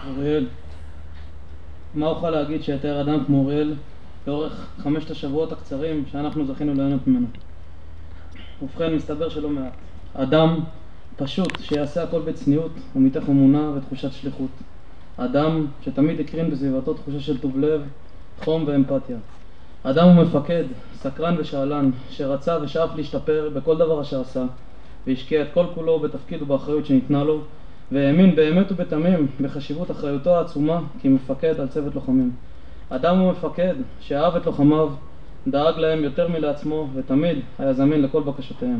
אוריאל, מה אוכל להגיד שיתאר אדם כמו אוריאל לאורך 5 השבועות הקצרים שאנחנו זכינו ליהנות ממנו? ובכן, מסתבר שלא מעט. אדם פשוט שיעשה הכל בצניעות ומתוך אמונה ותחושת שליחות. אדם שתמיד הקרין בסביבתו תחושה של טוב לב, חום ואמפתיה. אדם הוא מפקד, סקרן ושאלן, שרצה ושאף להשתפר בכל דבר אשר עשה, והשקיע את כל כולו בתפקיד ובאחריות שניתנה לו, והאמין באמת ובתמים בחשיבות אחריותו העצומה כמפקד על צוות לוחמים. אדם הוא מפקד שאהב את לוחמיו, דאג להם יותר מלעצמו ותמיד היה זמין לכל בקשותיהם.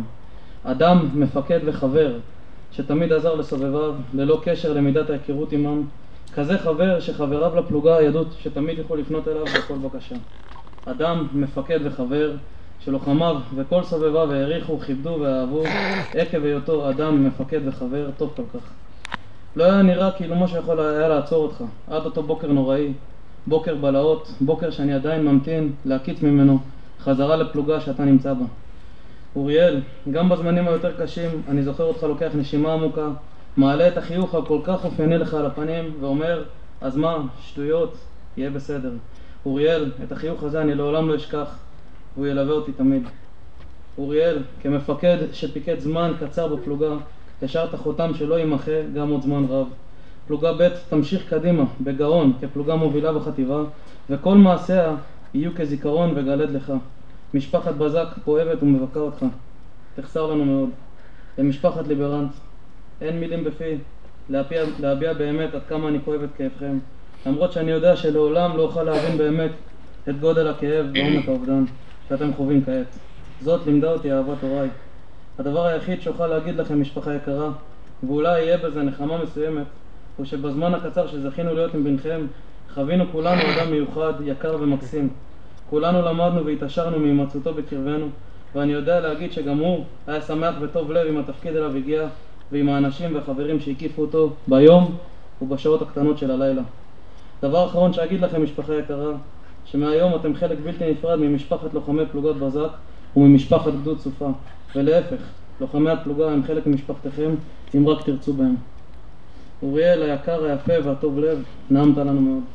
אדם מפקד וחבר שתמיד עזר לסובביו ללא קשר למידת ההיכרות עמם, כזה חבר שחבריו לפלוגה ידעו שתמיד יוכלו לפנות אליו בכל בקשה. אדם מפקד וחבר שלוחמיו וכל סובביו העריכו, כיבדו ואהבו עקב היותו אדם מפקד וחבר טוב כל כך. לא היה נראה כאילו משהו יכול היה לעצור אותך עד אותו בוקר נוראי, בוקר בלהות, בוקר שאני עדיין ממתין להקיץ ממנו חזרה לפלוגה שאתה נמצא בה. אוריאל, גם בזמנים היותר קשים אני זוכר אותך לוקח נשימה עמוקה, מעלה את החיוך הכל כך אופייני לך על הפנים ואומר, אז מה, שטויות, יהיה בסדר. אוריאל, את החיוך הזה אני לעולם לא אשכח, והוא ילווה אותי תמיד. אוריאל, כמפקד שפיקד זמן קצר בפלוגה, השארת חותם שלא יימחה גם עוד זמן רב. פלוגה ב' תמשיך קדימה, בגאון, כפלוגה מובילה בחטיבה, וכל מעשיה יהיו כזיכרון וגלד לך. משפחת בזק כואבת ומבקה אותך, תחסר לנו מאוד. למשפחת ליברנט, אין מילים בפי להביע באמת עד כמה אני כואב את כאבכם, למרות שאני יודע שלעולם לא אוכל להבין באמת את גודל הכאב ועומק האובדן שאתם חווים כעת. זאת לימדה אותי אהבת הוריי. הדבר היחיד שאוכל להגיד לכם, משפחה יקרה, ואולי יהיה בזה נחמה מסוימת, הוא שבזמן הקצר שזכינו להיות עם בנכם, חווינו כולנו אדם מיוחד, יקר ומקסים. כולנו למדנו והתעשרנו מהימצאותו בקרבנו, ואני יודע להגיד שגם הוא היה שמח וטוב לב עם התפקיד אליו הגיע, ועם האנשים והחברים שהקיפו אותו ביום ובשעות הקטנות של הלילה. דבר אחרון שאגיד לכם, משפחה יקרה, שמהיום אתם חלק בלתי נפרד ממשפחת לוחמי פלוגות בזק וממשפחת גדוד סופה, ולהפך, לוחמי הפלוגה הם חלק ממשפחתכם אם רק תרצו בהם. אוריאל היקר, היפה והטוב לב, נעמת לנו מאוד.